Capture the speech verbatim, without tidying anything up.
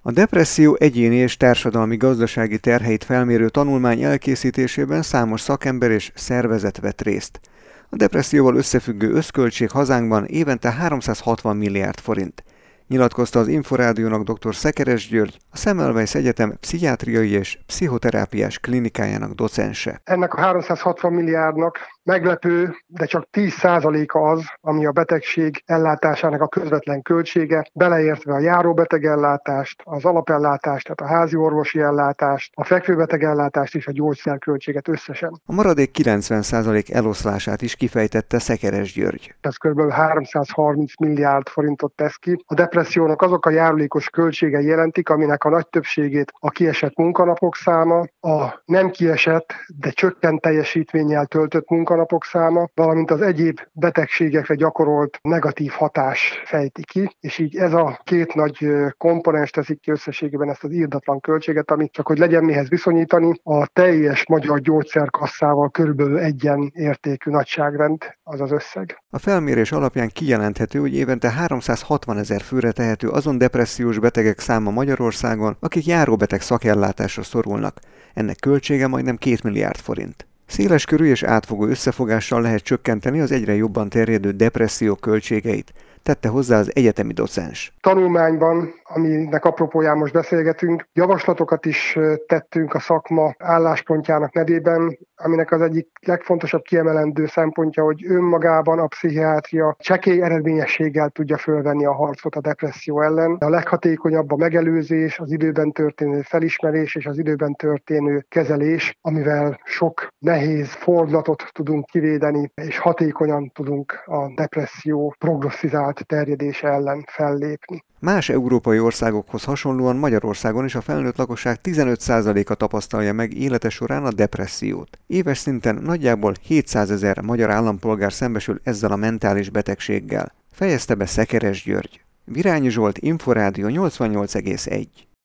A depresszió egyéni és társadalmi-gazdasági terheit felmérő tanulmány elkészítésében számos szakember és szervezet vett részt. A depresszióval összefüggő összköltség hazánkban évente háromszázhatvan milliárd forint. Nyilatkozta az Inforádiónak dr. Szekeres György, a Semmelweis Egyetem pszichiátriai és pszichoterápiás klinikájának docense. Ennek a háromszázhatvan milliárdnak meglepő, de csak tíz százaléka az, ami a betegség ellátásának a közvetlen költsége, beleértve a járóbetegellátást, az alapellátást, tehát a házi orvosi ellátást, a fekvőbetegellátást és a gyógyszerköltséget összesen. A maradék kilencven százalék eloszlását is kifejtette Szekeres György. Ez kb. háromszázharminc milliárd forintot tesz ki. A depressziónak azok a járulékos költségei jelentik, aminek a nagy többségét a kiesett munkanapok száma, a nem kiesett, de csökkent teljesítménnyel töltött munkanapok száma, valamint az egyéb betegségekre gyakorolt negatív hatás fejti ki, és így ez a két nagy komponens teszik ki összességében ezt az irdatlan költséget, ami csak hogy legyen mihez viszonyítani, a teljes magyar gyógyszerkasszával körülbelül egyen értékű nagyságrend az az összeg. A felmérés alapján kijelenthető, hogy évente háromszázhatvanezer főre tehető azon depressziós betegek száma Magyarországon, akik járóbeteg szakellátásra szorulnak. Ennek költsége majdnem két milliárd forint. Széleskörű és átfogó összefogással lehet csökkenteni az egyre jobban terjedő depresszió költségeit, tette hozzá az egyetemi docens. Tanulmányban, aminek apropóján most beszélgetünk, javaslatokat is tettünk a szakma álláspontjának nevében, aminek az egyik legfontosabb kiemelendő szempontja, hogy önmagában a pszichiátria csekély eredményességgel tudja fölvenni a harcot a depresszió ellen. A leghatékonyabb a megelőzés, az időben történő felismerés és az időben történő kezelés, amivel sok nehéz fordulatot tudunk kivédeni, és hatékonyan tudunk a depresszió prognosztizált terjedése ellen fellépni. Más európai országokhoz hasonlóan Magyarországon is a felnőtt lakosság tizenöt százaléka tapasztalja meg élete során a depressziót. Éves szinten nagyjából hétszázezer magyar állampolgár szembesül ezzel a mentális betegséggel, fejezte be Szekeres György. Virányi Zsolt, Inforádió nyolcvannyolc egész egy.